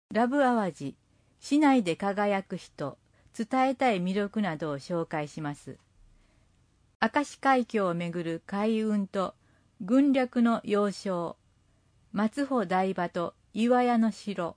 ラブ淡路、市内で輝く人、伝えたい魅力などを紹介します。明石海峡をめぐる海運と軍略の要衝、松穂台場と岩屋の城。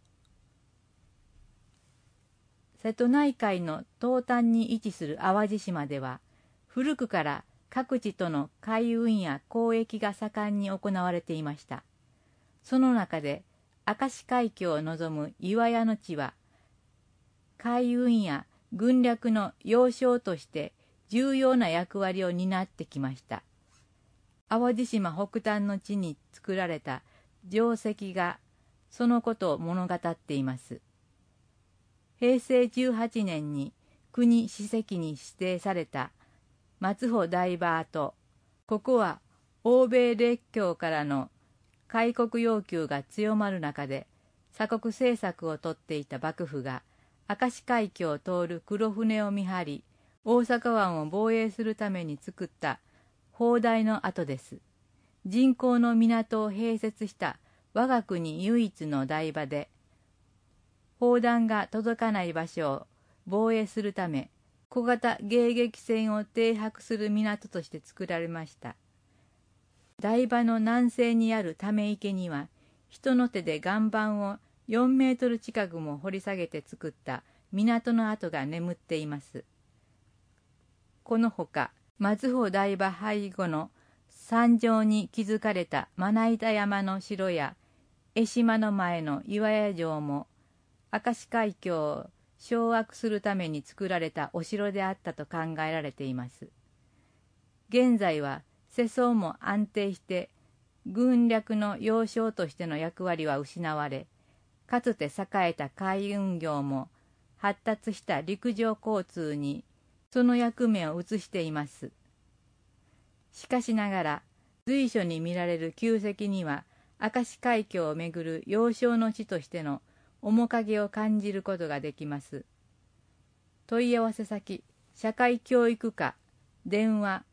瀬戸内海の東端に位置する淡路島では、古くから各地との海運や交易が盛んに行われていました。その中で明石海峡を望む岩屋の地は、海運や軍略の要衝として重要な役割を担ってきました。淡路島北端の地に作られた城跡がそのことを物語っています。平成18年に国史跡に指定された松穂台場跡、ここは欧米列強からの開国要求が強まる中で鎖国政策をとっていた幕府が明石海峡を通る黒船を見張り、大阪湾を防衛するために作った砲台の跡です。人工の港を併設した我が国唯一の台場で、砲弾が届かない場所を防衛するため、小型迎撃船を停泊する港として作られました。台場の南西にあるため池には、人の手で岩盤を4メートル近くも掘り下げて作った港の跡が眠っています。このほか、松穂台場背後の山上に築かれたまな板山の城や江島の前の岩屋城も、明石海峡を掌握するために作られたお城であったと考えられています。現在は世相も安定して軍略の要衝としての役割は失われ、かつて栄えた海運業も発達した陸上交通にその役目を移しています。しかしながら随所に見られる旧跡には、明石海峡をめぐる要衝の地としての面影を感じることができます。問い合わせ先、社会教育課、電話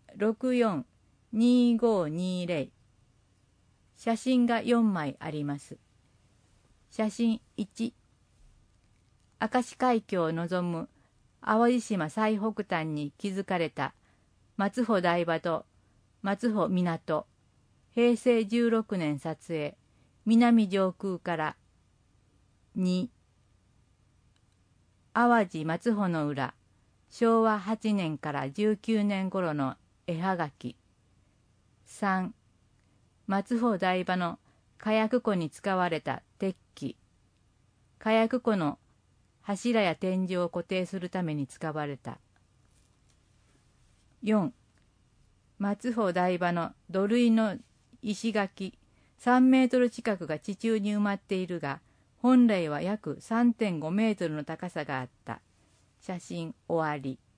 64-2520。写真が4枚あります。写真1、明石海峡を望む淡路島最北端に築かれた松穂台場と松穂港、平成16年撮影、南上空から。2、淡路松穂の裏、昭和8年から19年頃の絵はがき。3、松穂台場の火薬庫に使われた鉄器。火薬庫の柱や天井を固定するために使われた。4、松穂台場の土塁の石垣3メートル近くが地中に埋まっているが、本来は約 3.5 メートルの高さがあった。写真終わり。